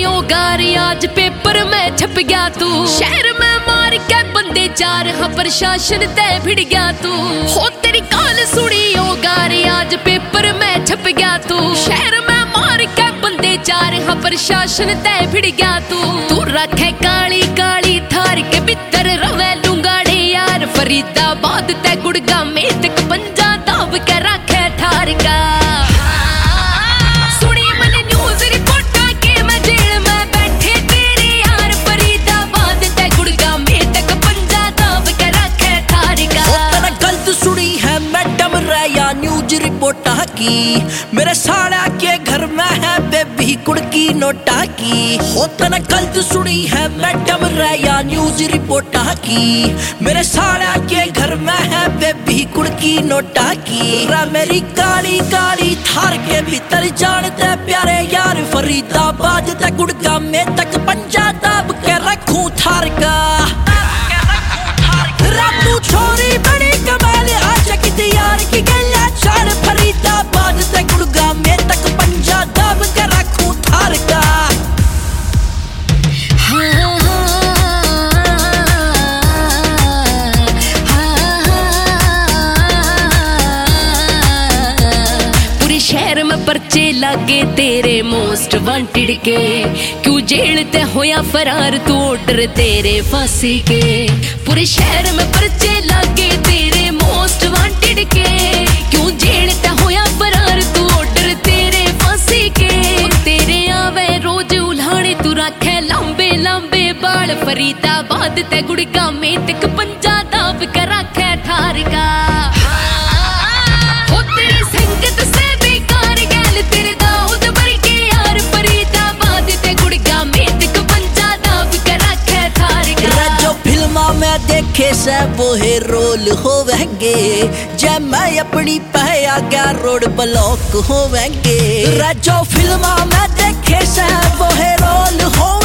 गार आज पेपर में छप गया तू। शहर में मार के बंदे चार हाँ प्रशासन तय भिड़ गया तू। हो तेरी काल सुनी ओ गार आज पेपर में छप गया तू। शहर में मार के बंदे चार हाँ प्रशासन तय भिड़ गया तू रखे काली काली थार के भीतर रवे लुंगाड़े यार। फरीदाबाद ते गुड़गा में तक पंजा दाब के रखे ठार का। रिपोर्टा की मेरे साड़ा के घर में है बेबी कुड़की नोटा की। हो तने गलत सुनी है मैडम रैया न्यूज रिपोर्टा की। मेरे साड़ा के घर में है बेबी कुड़की नोटा की। मेरी काली काली थार के भीतर जानते प्यारे यार। फरीदाबाद तक गुड़गा में तक पंजा दाब के रखूं थार का। तू छोरी बड़ी कमाल आज की यार की गला चार। फरीदाबाद से गुड़गा में तक पंजा दाब के रखूं थार का। पूरे शहर में पर्चे लागे तेरे मोस्ट वांटेड के। क्यों जेल ते होया फरार तू ऑर्डर तेरे फांसी के। पूरे शहर में पर्चे लागे तेरे मोस्ट वांटेड के। क्यों जेल ते होया फरार तू ऑर्डर तेरे फांसी के। तेरे आवे रोज उल्हाड़े तू रखे लंबे लंबे बाल। फरीदाबाद ते गुड़गा में तक पंजा दाब के रखे ठार का। हो तेरी संगत से बेकार गैल तेरे दाऊद बरके यार। फरीदाबाद ते गुड़गा में तक पंजा दाब के रखे ठार का। जो फिल्मा में देखे से वो है रोल होवेंगे। जब मैं अपनी पहया गया रोड ब्लॉक होवेंगे। जो फिल्मा में देखे से वो है रोल हो